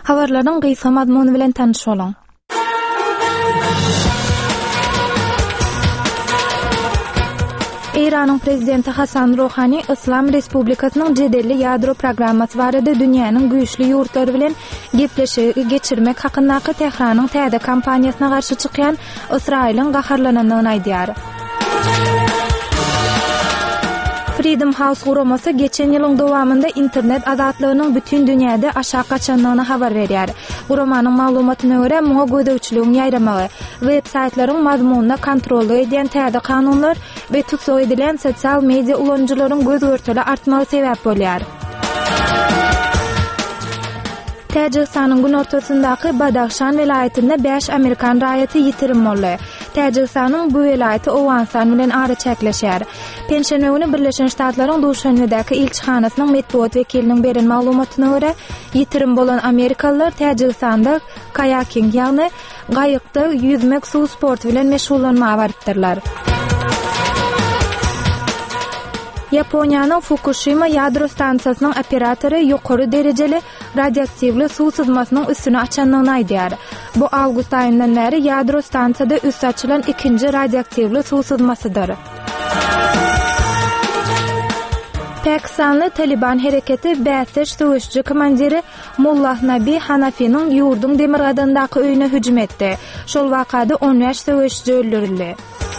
Habarlaryň gysga mazmuny bilen tanış bolan. İran'ın prezidenti Hasan Rohani İslam Respublikasynyň jedelli ýadro programmasy barada dünýäniň güýçli ýurtlary bilen gepleşigi geçirmek hakyndaky Tehranyň täze kampaniýasyna garşy çykýan Israýlyň gaharlananyny aýdýar. Freedom House guramasy geçen ýylyň dowamında internet azatlygynyň bütün dünýäde aşağı gaçanlygyny habar berýär. Guramanyň maglumatyna görä muňa gödäwçiligiň ýaýramagy, web saytlaryň mazmununa kontrol edýän täze kanunlar we tutsak edilen sosial media ulanjylaryň gözgörteli artmagy sebäp bolýar. Täjikistanyň gün ortasyndaky Badaxşan welaýetinde 5 Amerikan raýaty ýitirim boldy. Täjikistanyň bu welaýeti Owenstan bilen ara çäkleşýär. Penşenbe günü Birleşen Ştatlaryň Duşanbedaky elçihanasynyň medeniýet wekiliniň beren maglumatyna görä, ýitirim bolan Amerikalılar Täjikistanda kayaking ýagny gaýykda yüzmek suw sporty bilen meşgullanmagy barypdyrlar. Yaponiýanyň Fukushima ýadro stansiýasynyň operatory ýokary derejeli radioaktivli suw sızmasynyň üstüne açanlygyny aýdýar. Bu awgust aýyndan bäri ýadro stansiýada üst açylan ikinji radioaktivli suw sızmasydyr. Pakistanly Taliban hereketi Bässeş döwüşçi komandiri Mullah Nabi Hanafi'nin ýurdun Demirgadandaky öýüne hüjüm etdi. Şol wakada 15 döwüşçi öldürildi.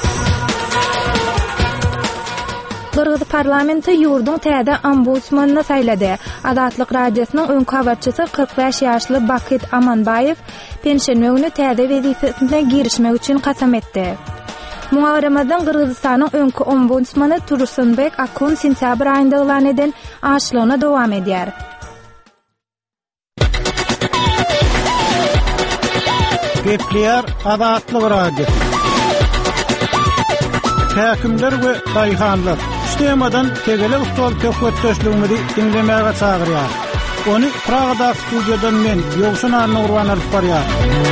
Qırğız parlamenti ýurdun täze ombudsmanyny saýlady. Azatlyk radiosynyň öňkü habarçysy 45 ýaşly Bakit Amanbayev penşenbe günü täze wezifesine girişmek üçin kasam etdi. Muharramadan Qırğızstanyň öňkü ombudsmany Tursunbek Akun sentyabr aýynda elan eden aşlygyna dowam edýär. Gepler Azatlyk radio. Häkimler we daýhanlar temadan tegele ustol töhfetdeşligini dinlemäge çagyrýar. Onu Pragada studiýadan men Ýogşun Arnurwan alyp barýar.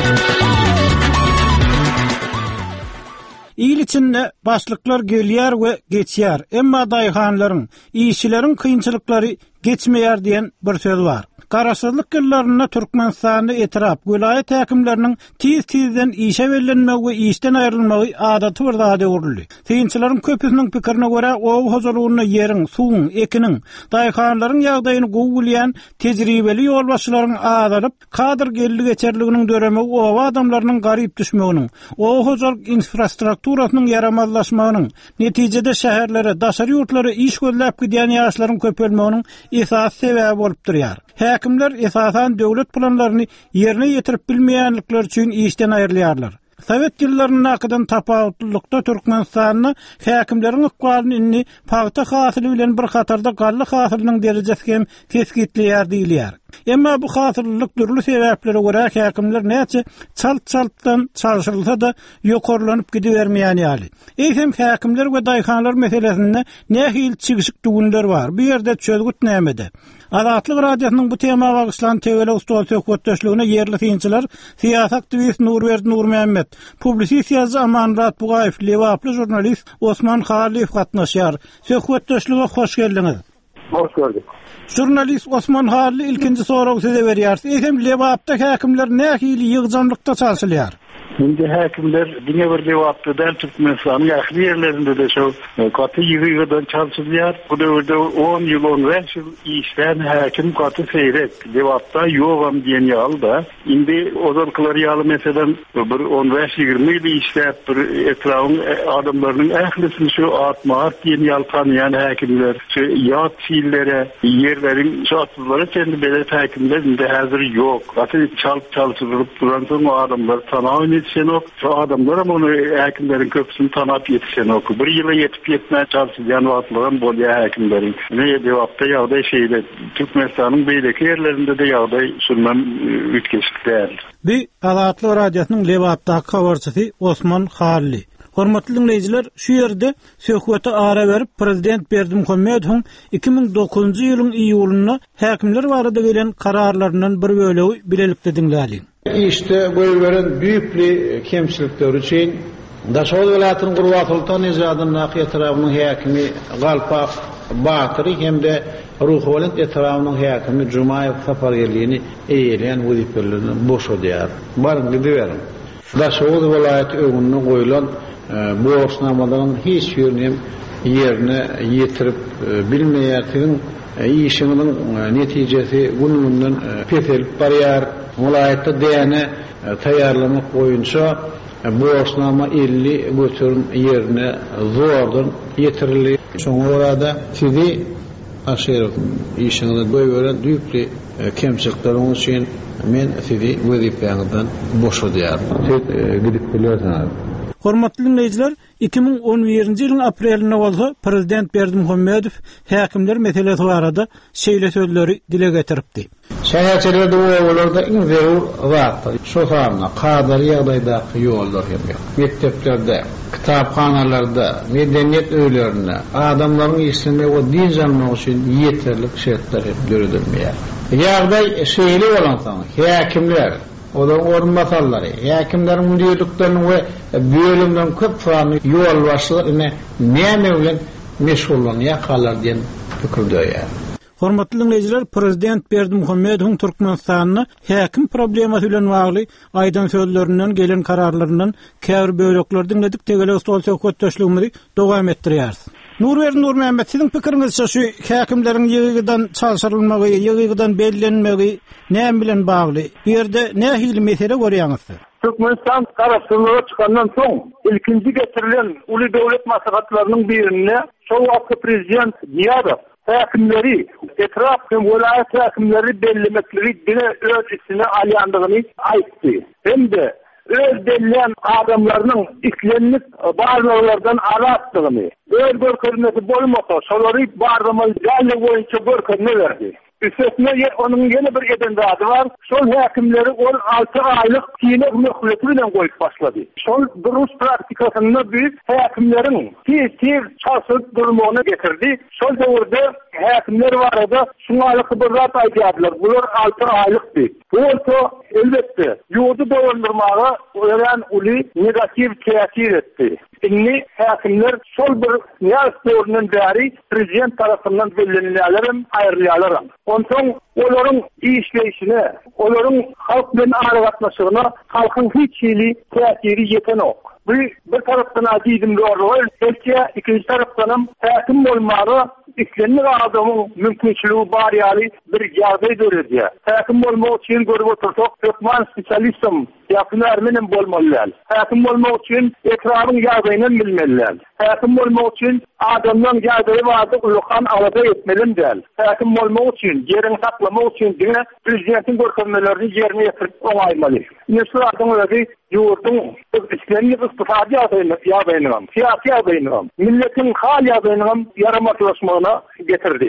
İl içinde başlıklar gelýär we geçýär. Emma daýhanlaryň, işçileriň kynçylyklary geçmeýär diýen bir söz bar. Garaşsyzlyk ýyllaryna Türkmenistany etirap, vilayet häkimleriniň tiz-tizden işe berilmek we işden aýrylmagy adaty bir zat öwrüldi. Kynçylaryň köpüsiniň pikirine görä, ow hozalygyny ýeriň, suwuň, ekiniň, daýhanlaryň ýagdaýyny gowulýan tejribeli ýolbaşçylaryň azalyp, kadr geldi geçerliginiň döremi owa adamlarynyň garyp düşmeginiň, ow hozalyk infrastrukturasynyň yaramazlaşmagynyň, netijede şäherlere, daşary ýurtlary iş gözläp gidýän ýaşlaryň köpelmeginiň esas sebäbi bolup durýar. Häkimler esasan döwlet planlaryny ýerine ýetirip bilmeýänlikler üçin işden aýrylýarlar. Sovet ýyllarynyň akydan tapawutlukda Türkmenistanyň häkimleriň ykbalyny paýta hasyly bilen bir hatarda gally hasylynyň derejesi hem kesgitleýär diýilýär. Emma bu hasyrlyk dürli sebäplere görä häkimler näçe çalt-çaltdan çalışylsa da ýokarlanyp gidibermeýän ýaly. Eýsem häkimler we daýhanlar meselesinde nähil çygyşyk dugunlar bar. Bu ýerde çözgüt nämede? Azatlyk radiosynyň bu tema bagyşlan tegele ustol töhfetdeşligine ýerli kynçylar, siýasat aktivist Nurberdi Nurmehmet, publisist ýazgy Amanrat Bugaýew, lewaply jurnalist Osman Haliýew gatnaşýar. Töhfetdeşlige hoş geldiňiz. Hoş gördük. Jurnalist Osman Haliýew ilkinji soragy size berýär. Eýsem lewapda häkimler nähil ýygyjamlykda çalışylýar? Şimdi häkimler diňe bir lewapda Türkmenistanyň ýakyn ýerlerinde de şo gaty ýygydan çalışýar. Bu döwürde 10 ýyl 15 ýyl işden häkim gaty seýrek lewapda ýogam diýen ýalda. Indi ozalkylar ýaly meselem bir 15-20 ýyl işläp bir etrawyň adamlarynyň ählisini şo atmak diýen ýal tanýan häkimler şu ýat fiillere ýerleriň şahtlara kendi belet häkimler indi häzir ýok. Gaty çalışyp duran soň adamlar tanawy şu adamlar ama onu häkimleriň köpüsini tanap ýetişen oku. Bir ýyla ýetip ýetmä çalışýan wagtlaryň bolýar häkimleriň. Ne ýewapda ýagdaý şeýle Türkmenistanyň beýleki ýerlerinde de ýagdaý şundan ütkeşikler. Bu Azatlyk radiosynyň lewapdaky habarçysy Osman Haliýew. Hormatly dinleyijiler, şu ýerde söhbete ara berip Prezident Berdimuhammedowyň 2009-njy ýylyň iýulyna häkimler barada gelen kararlarynyň bir bölegi bilelikde dinläýär. İşte göýberen büyükli kemçilikler üçin Daşol welaýatynyň Gurbatultan izadynyň etrawynyň häkimi Galpak batyry hem de ruhwalyt etrafynyň häkimi Jumayew sapargerligini eýleýän wezipelerini boş ödýär. Barym diýerim. Daşoğuz vilayeti öňüne goýulan bu osnamalaryň hiç ýerine yerine ýetirip bilmeýärdigiň işiniň netijesi gününden peselip barýar. Vilayetde däne taýýarlamak boýunça bu osnama 50 götürüm yerine zordan ýetirilýär. Şoňa görä sizi aşyr işiniňizde goýuran düýpli kemçilikleriniň üçin men sizi wezipeňizden boş ödýär. Siz gidip bilýärsiňiz. Hormatly dinleýijiler, 2011-nji ýylyň aprelinde bolsa Prezident Berdimuhammedow häkimler meselesi barada şeýle sözleri dile getiripdi. Şäherçilerde owalarda iň zerur wagtlar. Şu hamna kadary ýagdaýdaky ýollar hem ýok. Mekteplerde, kitapxanalarda, medeniýet öýlerinde adamlaryň ismi we din janmagy üçin ýeterlik şertler hep görülmýär. Ýagdaý şeýle bolansa, häkimler oda orunbatarlary, häkimleriň müdürlüklerini we bölümden köp fany ýol başlygyny näme bilen meşgullanýar kalar diýen pikirdeýär. Hormatly dinleýijiler, Prezident Berdimuhammedowyň Türkmenistanyny häkim problemasy bilen bagly aýdan sözlerinden gelen kararlaryndan käbir bölekler dinledik. Tegele stol söhbetdeşligimizi dowam etdirýäris. Nurmehmet, siziň pikiriňizçe şu häkimleriň ýygydan çalşyrylmagy, ýygydan bellenmegi näme bilen bagly? Bu ýerde nähili mesele görýäňiz? Türkmenistan kararsızlığa çıkandan soň ilkinji getirilen uly döwlet maslahatlarynyň birine şol wagtky prezident Niýazow häkimleri, etraf we vilayet häkimleri bellemekleri dine öz içine alýandygyny aýtdy. Hem de öz belleýän adamlarynyň iklenlik barlarlardan aratdygyny, öz görkezmesi bolmasa şolary barlama ýaly boýunça görkezme berdi. Üstesine onun yeni bir edendadı var. Şol häkimleri 16 aylık kinek möhleti bilen goýup başlady. Şol durmuş praktikasynda biz häkimleriň tez çalşyp durmagyna getirdi. Şol döwürde häkimler barada şuňalyk bir zat aýdýarlar. Bular 6 aýlykdy. Bu bolsa elbetde ýurdu dowandyrmaga ören uly negativ täsir etdi. Inni häkimler şol bir ýaş döwründen bäri prezident tarapyndan bellenilýärler, aýrylýarlar. Ondan olaryň işleýişine, olaryň halk bilen aragatnaşygyna halkyň hiç ýyly täsiri ýetenok. Bir tarapdan aýdym doğru, belki ikinci tarapdan häkim bolmagy iklenlik adamyň mümkinçiligi bar ýaly bir ýagdaý döredýär. Häkim bolmak üçin görüp otursak, Türkmen spesialistim ýa-da menen bolmalylar. Häkim bolmak üçin etrabyň ýagdaýyny bilmeliler. Häkim bolmak üçin adamlaryň ýagdaýy bardy ulykan alada etmeliler. Häkim bolmak üçin ýerini saklamak üçin diňe prezidentiň görkezmelerini ýerine ýetirip oňaýmaly. Näçe adamlar ýurdun islenlik iqtisadi ýagdaýyny, siyasi ýagdaýyny, milletin hal ýagdaýyny yaramaklaşmagyna getirdi.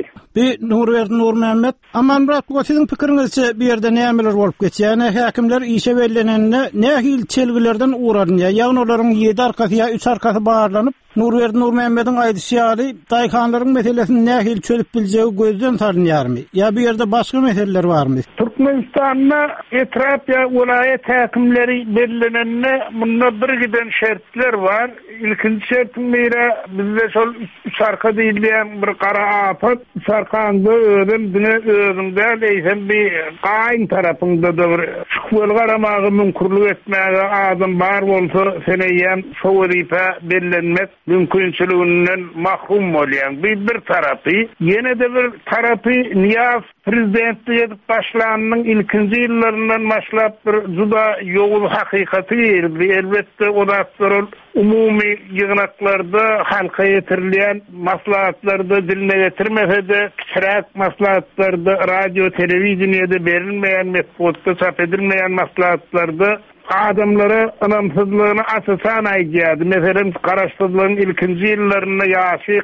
Nurmehmet, amanrat bu siziň pikiriňizçe bir ýerde nämeler bolup geçýär? Häkimler işe bellenende nähil çelgilerden uğranýar? Ýagny olaryň 7 arkasy ýa 3 arkasy barlanyp Nurmehmetiň aýdysýary daýkanlaryň meselesini nähil çözüp biljegi gözden sarynýarmy? Ýa bu ýerde başga meseleler barmy? Türkmenistanyň etraf ýa vilayet häkimleri bellenende bunda bir giden şertler var. İlkinji şertiň biri bizde şol 3 arka diýilýän bir gara afat, sarkanda ödüm dine özüňde leýsen bir gaýyn tarapynda da bir şuwal garamagy mümkinlik etmäge adam bar bolsa seneýän şowripe bellenmek mümkinçiliginden mahrum bolýan. Bir tarapy, ýene de bir tarapy Niýaz prezidentliğe başlananyň ilkinji ýyllaryndan başlap bir juda ýoğul hakykaty elbetde odatlar umumy ýygnaklarda halka ýetirilýän maslahatlarda diline getirmese de kiçiräk maslahatlarda radio telewizionyada berilmeýän metodda çap edilmeýän maslahatlarda adamlara anamsızlığını asasan aýdýardy. Meselem garaşdyrdylan ilkinji ýyllaryna ýaşy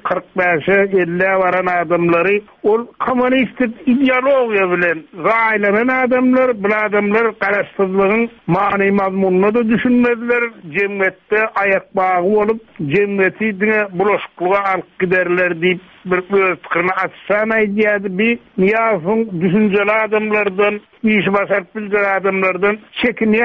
45-50 varan adamlary ol kommunistik ideologiýa bilen gaýlanan adamlar, bu adamlar garaşdyrdylygyň many mazmununa da düşünmediler. Jemgyýetde aýak bagy bolup, jemgyýeti diňe bulaşyklyga alyp giderler diýip bir özkürni asasan aýdýardy. Bir Niýazowyň düşünjeli adamlardan, iş başaryp bilýän adamlardan çekinýändigini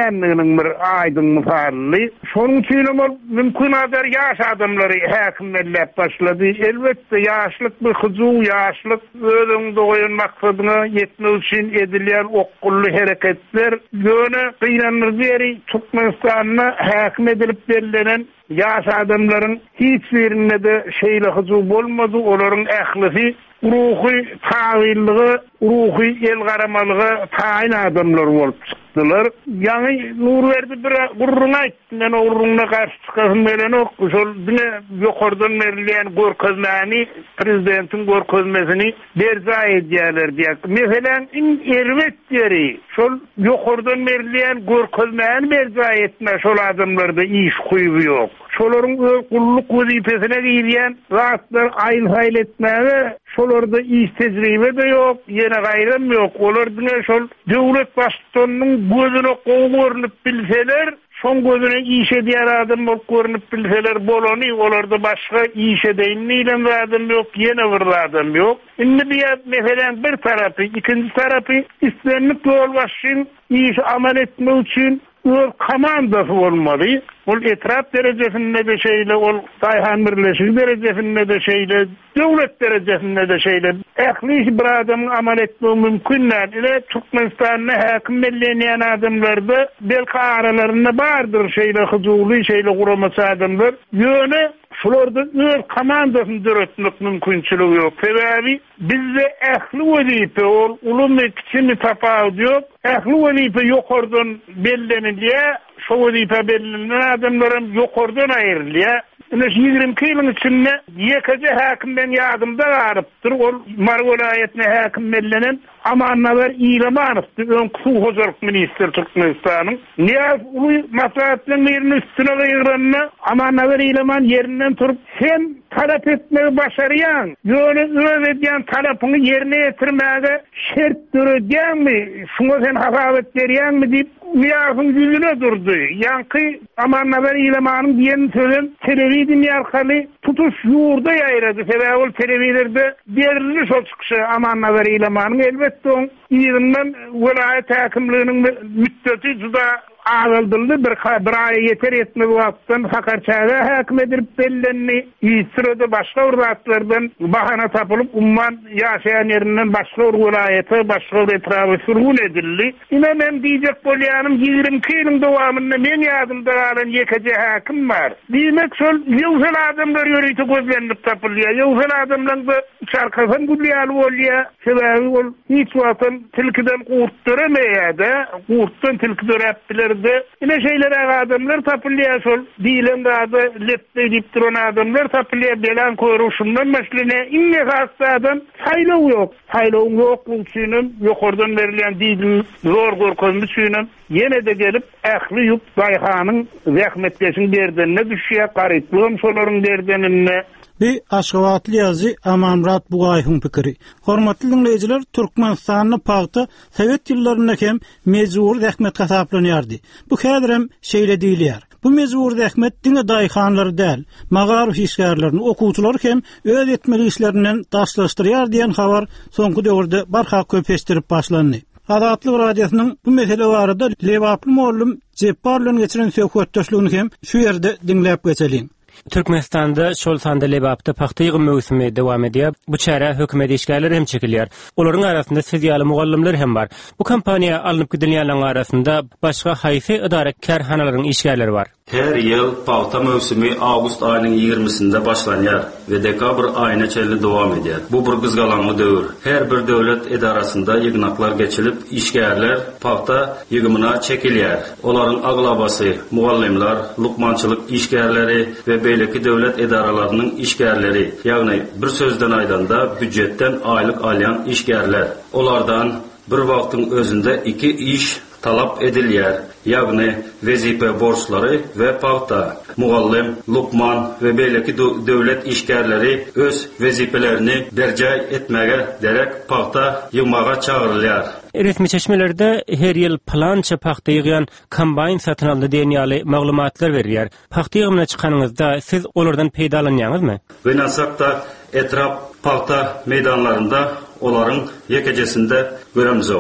bilýäniniň bir aýdyň misaly. Şonuň üçin mümkin adar ýaş adamlary häkimlerläp başlady. Elbetde ýaşlyk bir hyjuu, ýaşlyk özüň doýan maksadyna ýetmek üçin edilýän okkully hereketler ýöne gynanır beri Türkmenistanyna häkim edilip berilenen ýaş adamlaryň hiç birinde de şeýle hyjuu bolmady. Olaryň ählisi ruhy taýinligi, ruhy el garamalygy taýin adamlar bolup çykdylar. Ýani Nurberdi bir gurruna aýtdy, men gurruna garşy çykasym bilen ok, şol dine ýokardan berilýän görkezmäni, prezidentin görkezmesini berza edýärler diýip. Meselem elbet ýeri şol ýokardan berilýän görkezmäni berza etme şol adamlarda iş guýby ýok. Şolaryň gulluk wezipesine giýilýän zatlar aýyl etmäge şolarda iş tejribe de ýok, ýene gaýram ýok. Olar dine şol döwlet başçylygynyň gözüne gowy görünip bilseler, şoň gözüne iş edýär adam bolup görünip bilseler bolany, olarda başga iş edýän adam ýok, ýene bir adam ýok. Indi biýat meselen bir tarapy, ikinji tarapy islenip ýol başyn iş amal etmek üçin ol komandasy bolmaly. Ol etraf derejesinde de şeýle, ol Daýhan Birleşigi derejesinde de şeýle, döwlet derejesinde de şeýle ähli bir adam amal etmek mümkin näde? Türkmenistanyna häkim bellenýän adamlarda belki aralarynda bardyr şeýle hyjuli, şeýle guramasy adamlar. Ýöne şularda öz komandasyny döretmek mümkinçiligi ýok. Sebäbi bizde ähli wezipe ol, uly kiçimi tapawut ýok. Ähli wezipe ýokardan bellenilýär. Şo wezipe bellenlen adamlarym ýokardan aýrylýar. Ine 20 ýylyň içinde ýekeje häkimden ýardymda garypdyr. Ol Mar welaýetine häkim bellenen Amannawer İlemanowdy, öňkü hozurluk ministri Türkmenistanyň. Niýe uly maslahatlaryň ýerini üstüne goýganda Amannawer İleman ýerinden turup sen talap etmegi başarýan, ýöne öz edýän talapyny ýerine ýetirmäge şert döredýänmi? Şuňa sen hasabet berýänmi diýip Miýasyň yüzüne durdy. Ýanky Amannawer İlemanyň diýen sözen telewizyon ýarkaly tutuş ýurda ýaýrady. Sebäbi ol telewizionda berilýär şol çykyşy Amannawer İlemanyň elbetde ýerinden welaýet häkimliginiň müddeti juda ağıldıldı bir aýa yeter etme wagtdan Sakarçaga häkim edip bellenni ýetirdi başga urdatlardan bahana tapylyp umman ýaşaýan ýerinden başga welaýete başga etrafy sürgün edildi. Ine men diýjek bolýanym 20 ýylyň dowamynda men ýadymda galan ýekeje häkim bar. Diýmek şol ýewsel adamlar ýörüýte gözlenip tapylýar. Ýewsel adamlar çarkasan gülýär bolýar. Sebäbi ol hiç wagtdan tilkiden gurtdurameýär-de, gurtdan tilki döräpdiler. Ine şeýlere adamlar tapylýar şol diýilen zady lepde diýip duran adamlar tapylýar belen körüşünden meselene inne hassadan saýlaw ýok. Saýlaw ýok üçin ýokardan berilýän diýdim zor görkezmi üçin ýene de gelip ähli ýup Daýhanyň zähmetleşiň berdenine düşýär, garyplygym şolaryň berdenine. Bir Aşgabatly ýazy Amanmurat Bugaýyň pikiri. Hormatly dinleýijiler, Türkmenistanyň pagty Sowet ýyllaryna hem mejbur zähmet hasaplanýardy. Bu häzirem şeýle diýilýär. Bu mejbur zähmet diňe daýhanlary däl, magarif işgärlerini okuwçylar hem öz etmeli işlerinden daşlaşdyrýar diýen habar soňky döwürde barha köpeşdirip başlandy. Azatlyk radiosynyň bu mesele barada Lewaply mollum Jepbar bilen geçiren söhbetdeşligini hem şu ýerde dinläp geçelim. Türkmenistanda şol sanda lebapda paxta ýygymy möwsümi dowam edýär. Bu çäre hökümet işgärleri hem çekilýär. Olaryň arasynda sosial mugallimler hem bar. Bu kampaniýa alınıp gidilýänler arasynda başga haýsy idara kärhanalaryň işgärleri bar. Her ýyl paxta möwsümi awgust aýynyň 20-sinde başlanýar we dekabr aýyna çenli dowam edýär. Bu bir gyzgalanma döwür. Her bir döwlet edarasynda ýygnaklar geçilip işgärler paxta ýygymyna çekilýär. Olaryň aglabasy, mugallimler, lukmançylyk işgärleri we beýleki döwlet edaralarynyň işgärleri, ýagny bir sözden aýdanda büdjetden aýlyk alýan işgärler. Olardan bir wagtyň özünde iki iş talap edilýär, ýagny wezipe borçlary we paxta. Mugallim, lukman we beýleki döwlet işgärleri öz wezipelerini berjay etmäge derek paxta ýygmaga çagyrylýar. Resmi çeşmelerde her ýyl plança paxta ýygan kombayn satyn aldy diýen ýaly maglumatlar berýär. Paxta ýygymyna çykanyňyzda siz olardan peýdalanýaňyzmy? We nasakda etraf paxta meydanlarında olaryň ýekejesinde göremiz ok.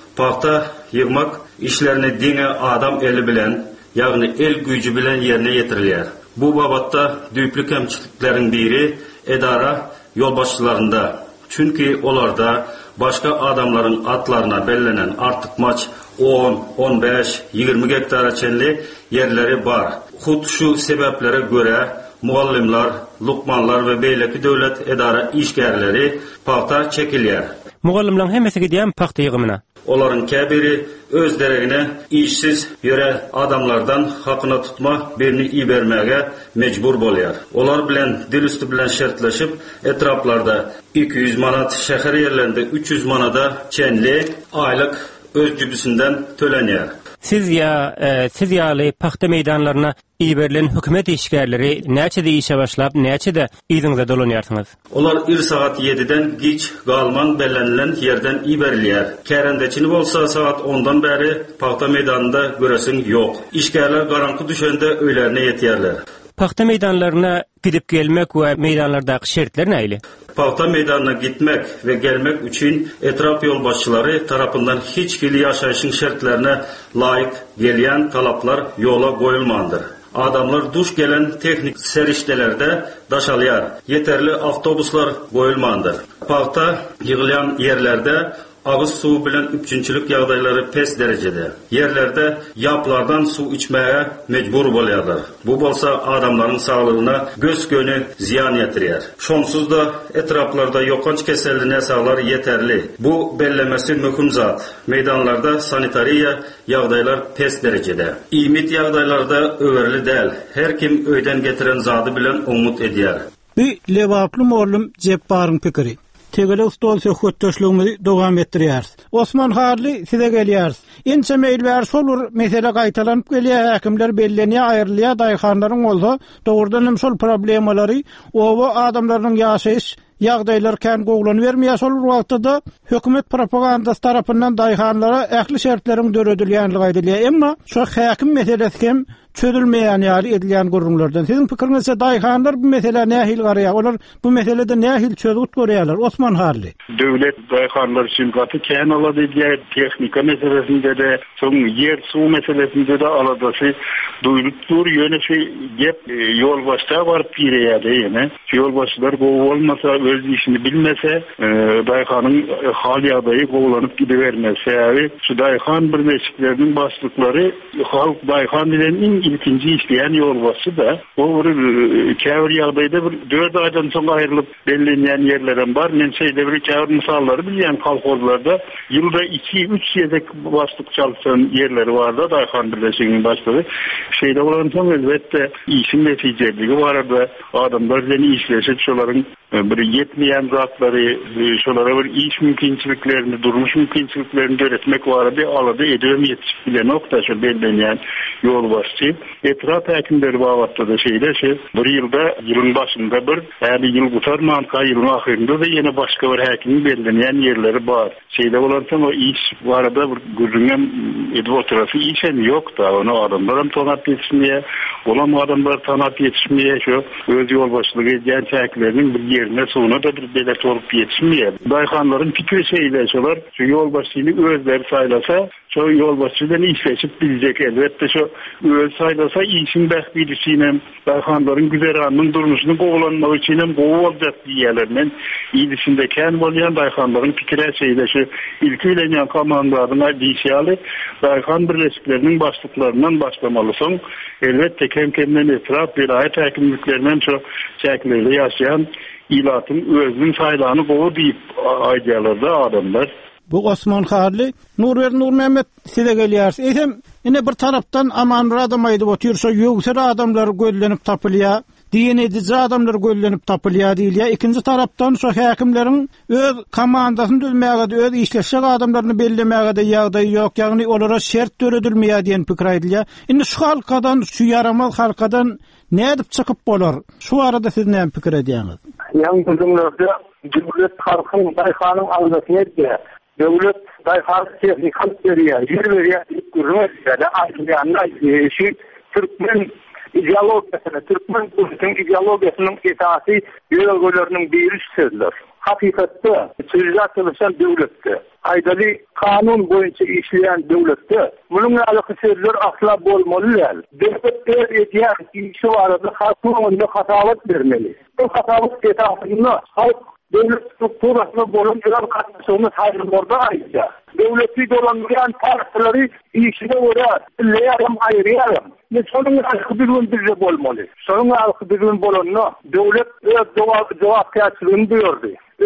Paxta yığmak işlerini diňe adam eli bilen, ýagny el güýji bilen ýerine ýetirilýär. Bu babatda düýplü kemçiliklerin biri edara ýolbaşçylarynda. Çünki olarda başka adamların atlarına bellenen artık maç 10, 15, 20 hektara çenli yerleri var. Hut şu sebeplere göre muallimler, lukmanlar ve beyleki devlet edara işgärleri paxta çekilýär. Mugallimlaryň hemmesi gidýän paxta ýygymyna. Olaryň käbiri öz deregine işsiz ýöre adamlardan hakyna tutma birini ibermäge mejbur bolýar. Olar bilen dil üstü bilen şertleşip etraplarda 200 manat, şäher ýerlerinde 300 manada çenli aylyk öz cübüsinden tölenýär. Siz ýaly paxta meýdanlaryna iberlen hökümet işgärleri näçede işe başlap, näçede iziňizde dolanýarsyňyz? Olar ir saat 7-den giç galman bellenilen yerden iberilýär. Kärendeçini bolsa saat 10-dan bäri paxta meýdanynda göresiň ýok. İşgärler garanky düşende öýlerine ýetýärler. Paxta meýdanlaryna gidip gelmek we meýdanlardaky şertler näili? Paxta meýdanına gitmek ve gelmek üçin etrap ýolbaşçylary tarapyndan hiç kili ýaşaýyşyň şertlerine laýyk gelýän talaplar ýola goýulmandyr. Adamlar duş gelen teknik serişdelerde daşalýar. Yeterli avtobuslar goýulmandyr. Paxta ýygylýan yerlerde ağız suwu bilen üpçünçilik ýagdaýlary pes derejede. Yerlerde yaplardan su içmeye mecbur bolýarlar. Bu bolsa adamların sağlygyna göz-göni ziyan ýetirýär. Şonsuz da etraplarda ýokanç keselli näsaglar yeterli. Bu bellemesi möhüm zat. Meýdanlarda sanitariýa ýagdaýlar pes derejede. İýmit ýagdaýlarda öwerli däl. Her kim öýden getiren zady bilen umut edýär. Bu lewaply mollum Jebbaryň pikiri. Tegele stolsa höttöşlüğümüzü dowam etdirýäris. Osman Harly size gelýäris. Ençe meýilbär şolur mesele gaýtalanyp gelýär, häkimler bellenýär, aýrylýar, daýhanlaryň bolsa, dogrudan şol problemalary owa adamlaryň ýaşaýyş ýagdaýlar kän gowlany bermeýär. Şol wagtda hökümet propagandasy tarapyndan daýhanlara ähli şertleriň döredilýänligi aýdylýar. Emma şo häkim meselesi hem çözülmeýän ýaly edilýän gurrunlardan. Siziň pikiriňizde daýhanlar bu mesele nähil garaýar? Olar bu meselede nähil çözüp görýärler? Osman Harly. Döwlet daýhanlar üçin gaty kän alady diýär, tehnika meselesinde de, soň yer suw meselesinde de aladasy duýulyp dur ýöneşi gep ýolbaşda baryp girýär diýene. Ýolbaşçylar gowy bolmasa, öz işini bilmese, daýhanyň hal ýagdaýy gowlanyp gidibermese, şu daýhan birleşikleriniň başlyklary halk daýhan bilen ilkinci işleyen ýolbaşçy da o bir käbir ýagdaýda bir 4 aýdan soň aýrylyp bellenýän yerlerden bar. Men şeýle bir käbir mysallary bilýän kolhozlarda ýylda 2-3 ýerdek başlyk çalşan yerleri bar da daýhan birleşiginiň başlygy. Şeýle bolan soň elbetde işin netijeligi barada adamlar bilen işleşip şolaryň bir yetmeýän zatlary, şolara bir iş mümkinçiliklerini, durmuş mümkinçiliklerini öğretmek barada alady edem ýetişip nokta şu bellenýän ýolbaşçy. Etraf häkimleri wagtda da şeýle bir ýylda ýylyň başynda bir, ýa-ni ýyl gutarman, ýylyň ahyrynda da ýene başga bir häkim bellenýän yerleri bar. Şeýle bolansoň o iş barada bir gözüňem edip oturasy işen ýok da, onu adamlar hem tanap ýetişmeýär, olam adamlar tanap ýetişmeýär, şu öz ýolbaşçylygy edýän häkimleriň bir ýerine suwuna da bir belet olup ýetişmeýär. Daýhanlaryň pikiri şeýle şolar, şu ýolbaşçylygy özleri saýlasa, şu ýolbaşçydan işleşip biljek. Elbette şu öz saýlasa işin bähbilişinem, daýhanlaryň güzeranynyň durmuşyny gowlanmak üçin hem gowy boljak diýerler. Men ýa-ni kän bolýan daýhanlaryň pikiri şeýle şu ilki bilen komandalaryna diýýärler, daýhan birleşikleriniň başlyklaryndan başlamalysyň. Elbette kemkemden etraf vilayet häkimliklerinden şu şäklerde ýaşaýan ilatyň özüniň saýlany gowy diýip aýdýarlar da adamlar. Bu Osman Harly, Nur Mehmet size gelýär. Eýsem, ine bir tarapdan amanlar adam aýdyp otursa, ýöksel adamlar gözlenip tapylýar, diýen edici adamlar gözlenip tapylýar diýilýär. Ikinji tarapdan şu häkimleriň öz komandasyny düzmäge, öz işleşik adamlaryny bellemäge de ýagdaý ýok, ýagny olara şert töredilmeýär diýen pikir aýdylýar. Indi şu halkadan, şu ýaramal halkadan nädip çykyp bolar? Şu arada siz näme pikir edýäňiz? Ýa-ni döwlet halkyň daýhanyň aldasyny etýär. Döwlet daýhan tehnikal berýär, ýer berýär, gurulmaýar, aýdýanlar şu türkmen ideologiýasyny, türkmen ideologiýasynyň esasy ýöreglerini biriş sözler. hakikatda sürücü çalışan devlette, aydalı kanun boyunca işleyen devlette bunun alakasızlar asla bolmalılar. Devletler ediyen işi arada halkın önünde hatavat vermeli. Bu hatavat etrafında halk devlet strukturasına boluncalar katmasını saygılarında ayrıca. Devleti dolanlayan partileri işine uğrar, leyerim ayrıyarım. Ne sonun alkıdırın bize bolmalı. Sonun alkıdırın bolonuna devlet cevapkâçılığını duyurdu.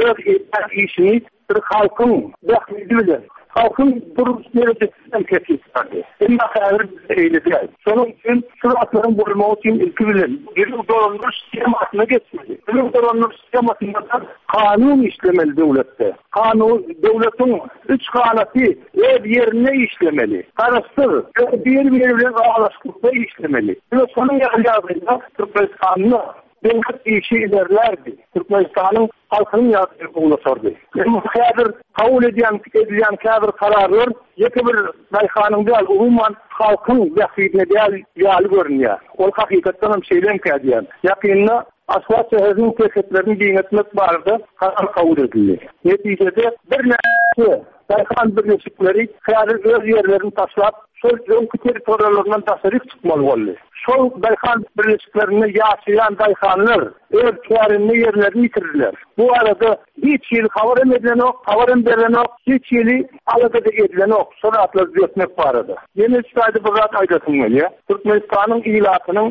İşini bir halkın beklediğiyle halkın duruş derecesinden kesildi. Ama hayır eyledi. Sonun için şuratların bulunması için ilki bilen bir dolanmış sistemasına geçmeli. Bir dolanmış sistemasında kanun işlemeli devlette. Kanun, devletin 3 kanatı yerine işlemeli. Karıştır, birbiriyle ağlaştıkta işlemeli. Ve sonun yargılarında Türkmenistan'la devlet işi ilerlerdi. Türkmenistan'ın halkının yardımcılığına sordu. Kadir kabul edilen kadir kararlar yeki bir dayhanın değil, umuman halkın yakidine değil yali görünüyor. O hakikatten hem şeylem kadiyen. Yakinle asfalt şehirinin teşekkürlerini giynetmek vardı, karar kabul edildi. Neticede bir nefesi dayhan birleşikleri kadir öz yerlerini taşlap, sol yönki teritoriyalarından tasarruf çıkmalı oldu. Sol dayhan birleşiklerini yaşayan dayhanlar öz kârinli yerlerini yitirdiler. Bu arada hiç yıl havarın edilen ok, havarın verilen ok, hiç yılı alada edilen ok, sonratları düzeltmek bu arada. Yeni çıkaydı bu rahat aydasınmalı. Türkmenistan'ın ilatının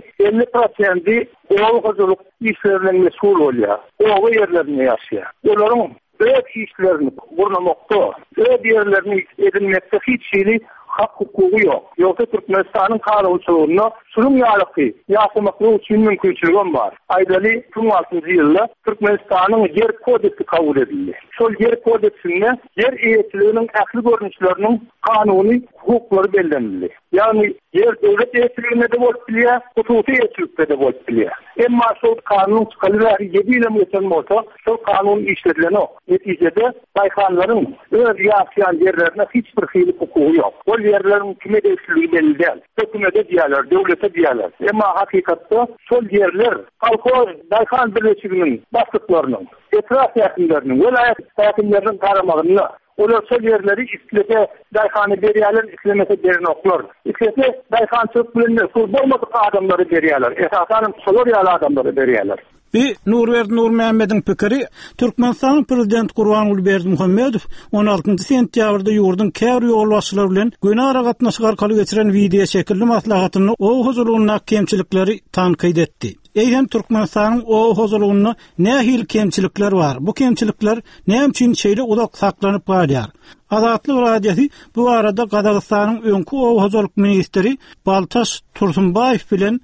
50% oğulculuk işlerinin mesul oluyor. Oğul yerlerini yaşıyor. Onların öz işlerini burnamakta, öz yerlerini edinmekte hiç yılı hak hukuku yok. Yoksa Türkmenistan'ın kanunçuluğuna sunum yalıkı yaşamaklığı için mümkünçülüğüm var. Aydalı 2006 yılda Türkmenistan'ın yer kodeksi kabul edildi. Sol yer kodeksinde yer eğitiliğinin aklı görünüşlerinin kanuni hukukları belirlenildi. Yani yer devlet eğitiliğine de boltiliyor, hukuki eğitilikte de boltiliyor. Ama sol kanun çıkalıları 7 ile geçen olsa sol kanun işlerilen o. Neticede dayhanların öz yaşayan yerlerine hiçbir hıylık hukuku yok. O yerlerin kime değişikliği belli değil. Hükümete diyorlar, devlete diyorlar. Ama hakikatte sol yerler halkı dayhan birleşiminin başlıklarının, etraf yakınlarının, velayet yakınlarının taramağını, olar sol yerleri istilete dayhanı beriyalar, istilete derin oklar. İstilete dayhançılık bilinme, kurbolmadık adamları beriyalar. Esasanın solor yalı adamları beriyalar. Ve Nur Mehmet'in pikiri, Türkmenistan'ın prezident Gurbanuly Berdimuhamedov 16 sentyabrda yurdun kär ýolbaşçylary bilen Gönara gatnaşyk arkaly geçiren video şekilli maslahatyny o huzurluğuna kemçilikleri tanqid etdi. Eýhem Türkmenistan'ın o huzurluğuna nähil kemçilikler var? Bu kemçilikler näme üçin şeýle uzak saklanyp galýar? Azatlyk radiosi bu arada Gazagystanyň öňkü o huzurluk ministri Baltaş Tursunbaýew bilen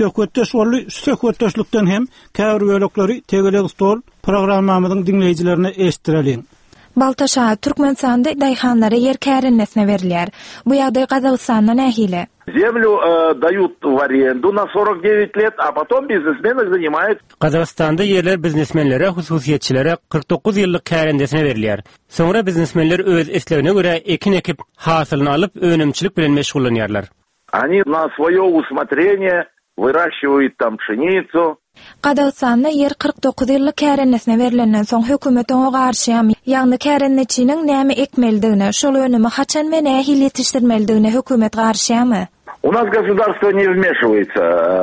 söhbetdeşlikden hem käwrüýelekleri Tegeleg stol programmamyzyň dinleýijilerine eşitdirelim. Baltaşa Türkmenistanda dayhanlara yer kärennesine berilýär. Bu ýagdaý Gazagystanda nähile? Землю дают в аренду на 49 лет, а потом бизнесмены занимают. Gazagystanda yerler biznesmenlere, hususiyetçilere 49 ýyllyk kärendesine berilýär. Soňra biznesmenler öz eslegine görä ekin ekip hasylyny alyp önümçilik bilen meşgullanýarlar. Они на своё усмотрение выращивают там пшеницу. Gazagystanda yer 49 ýyllyk kärennesine berilenden soň hökümet oňa garşy ýagny kärenneçiniň näme ekmelidigine, şol önüme haçan we nähil ýetişdirmelidigine hökümet garşymy? У нас государство не вмешивается.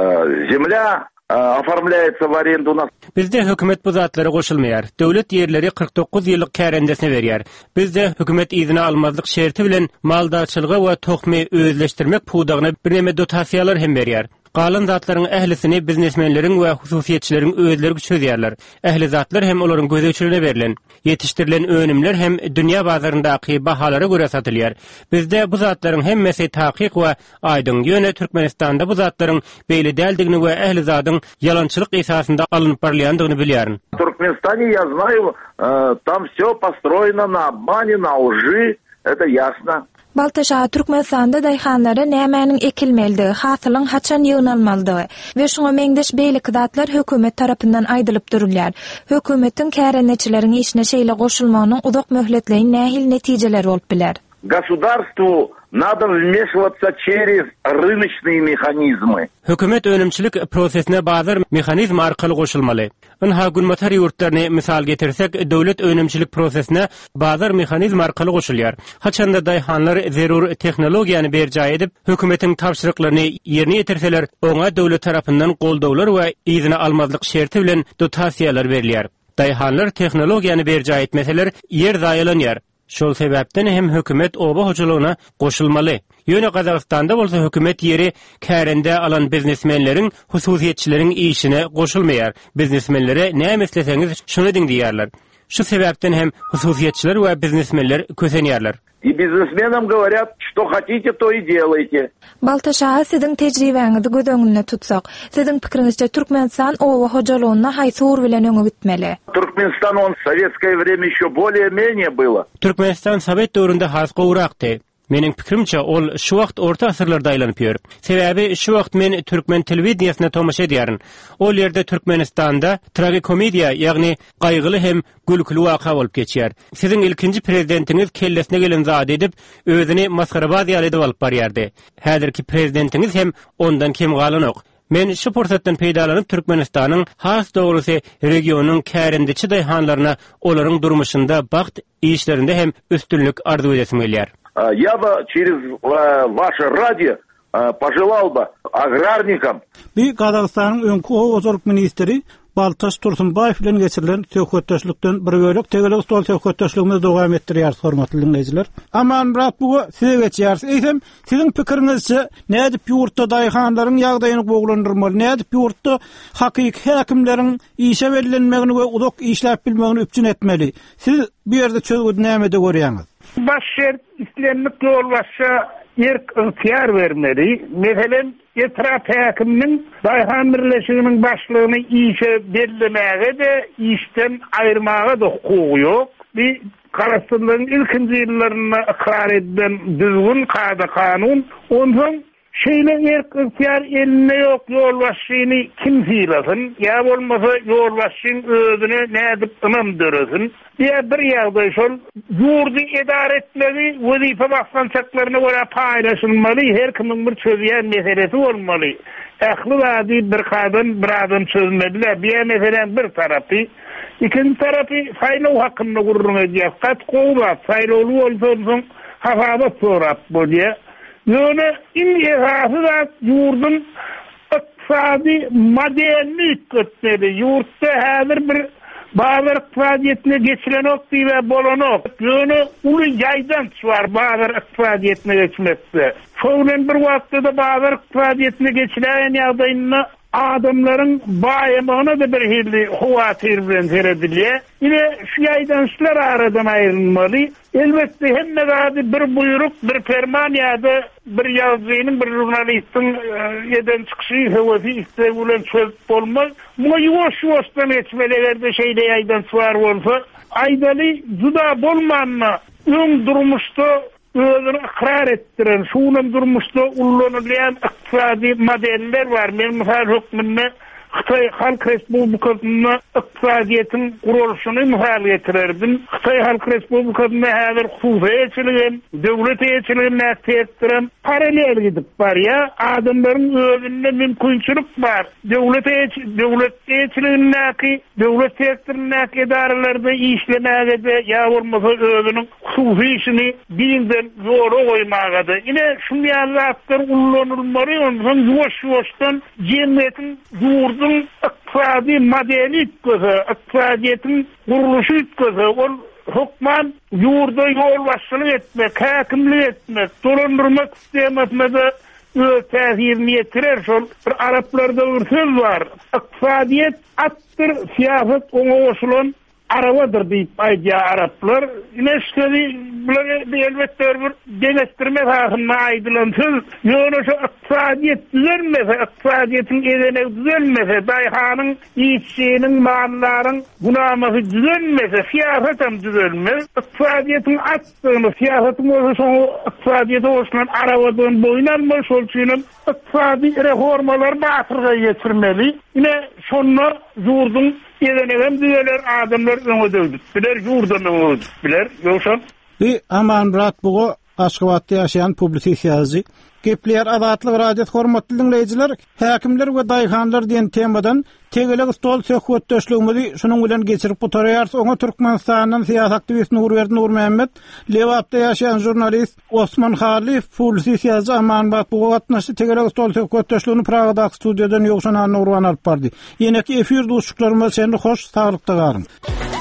Земля оформляется в аренду у нас. Bizde hökümet bu zatlara goşulmaýar. Döwlet yerleri 49 ýyllyk kärendesine berýär. Bizde hökümet izine almazlyk şerti bilen maldarçylyga we tokmy özleşdirmek pudagyna birnäme dotasiýalar hem berýär. Galan zatlaryň ählisini biznesmenleriň we hususiyetçileriň özleri çözýärler. Ähli zatlar hem olaryň gözüçüne berilen, ýetişdirilen önümler hem dünýä bazaryndaky bahalara görä satylýar. Bizde bu zatlaryň hemmesi takyk we aýdyň. Ýöne Türkmenistanda bu zatlaryň beýle däldigini we ähli zadyň yalançylyk esasynda alınıp barýandygyny bilýärin. В Туркменистане я знаю, там всё построено на обмане, на лжи, это ясно. Baltaşa Türkmenistanda dayhanlara nämäniň ekilmeligi, hasylyň haçan ýygnalmalydygy we şoňa meňdeş beýlik zatlar hökümet tarapyndan aýdylyp durulýar. Hökümetiň kärenneçileriň işine şeýle goşulmagynyň uzak möhletleýin nähil netijeleri bolup biler. государству надо вмешиваться через рыночные механизмы. Hökümet önümçilik prosesine bazar mexanizm arkaly goşulmaly. Ynha gülmatar ýurtlaryny misal getirsek, döwlet önümçilik prosesine bazar mexanizm arkaly goşulýar. Haçanda daýhanlar zerur tehnologiýany berjaý edip, hökümetiň tapşyryklaryny ýerine ýetirseler, oňa döwlet tarapyndan goldawlar we izine almazlyk şerti bilen dotasiýalar berilýär. Daýhanlar tehnologiýany berjaý etmeseler, ýer zaýalanýar. Şol sebäpden hem hökümet oba hojalygyna goşulmaly. Ýöne Gazagystanda bolsa hökümet ýeri kärinde alan biznesmenleriň, hususiýetçileriň işine goşulmaýar. Biznesmenlere näme isleseňiz şunu diň diýerler. Şu sebäpden hem hususiýetçiler we biznesmenler kösenýärler. И бизнесменам говорят, что хотите, то и делайте. Baltaşa, sizin tejribeňizi göz öňünde tutsak, sizin pikiriňizçe Türkmenistan owa hojalygyna haýsy bilen öňe gitmeli? Туркменистан, он в советское время еще более-менее было. Türkmenistan Sovet döwründe has gowrakdy. Mening pikirimçe ol şu wagt orta asyrlarda aýlanyp ýör. Sebäbi şu wagt men türkmen telewiziýasyna tomaşa edýärin. Ol ýerde Türkmenistanda tragikomediýa, ýagny gaýgyly hem gülküli waka bolup geçýär. Sizin ilkinji prezidentiniz kellesine gelen zat edip, özüni maskarabaz ýaly edip alyp barýardy. Häzirki prezidentiniz hem ondan kim galanok. Men şu pursatdan peýdalanyp Türkmenistanyň has dogrusy regionyň kärindiçi daýhanlaryna olaryň durmuşynda bakt işlerinde hem üstünlük arzu edesim gelýär. Я бы через ваше радио пожелал бы аграрникам. Bir Gazagystanyň öňkü owuzlyk ministri Baltaş Tursunbaýew bilen geçirilen söhbetdeşlikden bir bölek tegelik stol söhbetdeşligimiz dowam etdirýär, hormatly dinleýijiler. Aman Murat, bu size geçýär. Eýsem, sizin pikiriňizçe nädip ýurtda daýhanlaryň ýagdaýyny gowlandyrmaly, nädip ýurtda hakyky häkimleriň işe berilenmegini we uzak işläp bilmegini üpçün etmeli? Siz bu ýerde çözgüde näme de görýäňiz? Başşer islenlik yol başa erk ihtiyar vermeli. Meselen etraf häkiminiň daýhan birleşiginiň başlygyny işe bellemäge de işten aýyrmaga da hukugy ýok. Bir Karastanlygyň ilkinji ýyllaryna ikrar edilen düzgün kada kanun, ondan şeýle erk ihtiyar eline ýok, ýol başyny kim hylasyn, ýa bolmasa ýol başyň özüne nädip ymam döresin. Ýa bir ýagdaý şol ýurdy edare etmeli, wezife başlançaklaryna görä paýlaşylmaly, her kimiň bir çözýän meselesi bolmaly. Ähli wadi bir kadyn bir adam çözmediler. Bir meselen bir tarapy, ikinji tarapy saýlaw hakyny gurrun edýär. Gat gowlap saýlawly bolsaň hafabat sorap bolýar. Ýöne esasy da ýurdun iqtisadi modelini kötmeli. Ýurtda häzir bir bazar iqtisadiýetine geçilenok diýip bolanok. Ýöne uly ýaýdan var bazar iqtisadiýetine geçmekde. Şoňdan bir wagtda bazar iqtisadiýetine geçilen ýagdaýyna adamlaryň baýamagyna da bir hilli huwatyr bilen seredilýär. Ine şu ýaýdançylar aradan aýrylmaly. Elbetde hemme gady bir buyruk, bir ferman ýa-da bir ýazgynyň, bir jurnalistiň eden çykyşy hewefi istegilen çözüp bolmaz. Bu ýuwaş-ýuwaşdan etmelerde şeýle ýaýdançy bar bolsa, aýdaly juda bolmanma öň durmuşda özüni ikrar etdiren, şunun durmuşda ullanylýan iqtisadi modeller var. Men misal hukmunda Xitay Halk Respublikasyna iqtisadiýetin gurulşyny misal getirirdim. Xitay Halk Respublikasyna häzir hususy etdilen, döwlet etdilen näsetdiren paralel gidip bar ýa, adamlaryň özünde mümkinçilik bar. Döwlet etdilen näki, döwlet sektorundaň edaralerde işlemäge de ýa bolmasa özüniň hususy işini dinden ýola goýmaga da. Ine şu ýazatlar ullanylmaly, ondan ýuwaş-ýuwaşdan jemgyýetin ýurdu iqtisadi modeli köze, iqtisadiýetin guruluşy köze, ol hukman ýurda ýol başçylyk etmek, häkimlik etmek, dolandyrmak istemesmede öz täsirini ýetirer. Şol bir araplarda bir söz bar. Iqtisadiýet attyr, siýasat oňa goşulan arabadır diýip aýdýar araplar. Näşkedi elbetde bir denestirme hakyna aýdylan söz. Ýöne şu iqtisadiýet düzelmese, iqtisadiýetin edene düzelmese, daýhanyň işçiniň, mallaryň gunamasy düzelmese, siýasat hem düzelmez. Iqtisadiýetin atdygyny, siýasatyň özü iqtisadiýete goşulan arabadan boýnalma, şol üçin iqtisadi reformalar batyrga ýetirmeli. Ine şonu ýurdun edenegem düzeler, adamlar öňe döwdüler, ýurdan öňe döwdüler. Ýoksa Aman Murat, bu Aşgabatda ýaşaýan publisist ýazgy. Gepler azatlyk radio hormatly dinleýijiler, häkimler we daýhanlar diýen temadan tegeleg stol söhbetdeşligimizi şunuň bilen geçirip gutarýarys. Oňa Türkmenistanyň siýasat aktivist Nur Mehmet, Lewapda ýaşaýan jurnalist Osman Halif, publisist ýazgy Aman Batbuga gatnaşdy. Tegeleg stol söhbetdeşligini Pragada studiýadan ýokşan Nurwan alyp bardy. Ýene-ki efir dostluklarymyz sende hoş, saglykda garyn.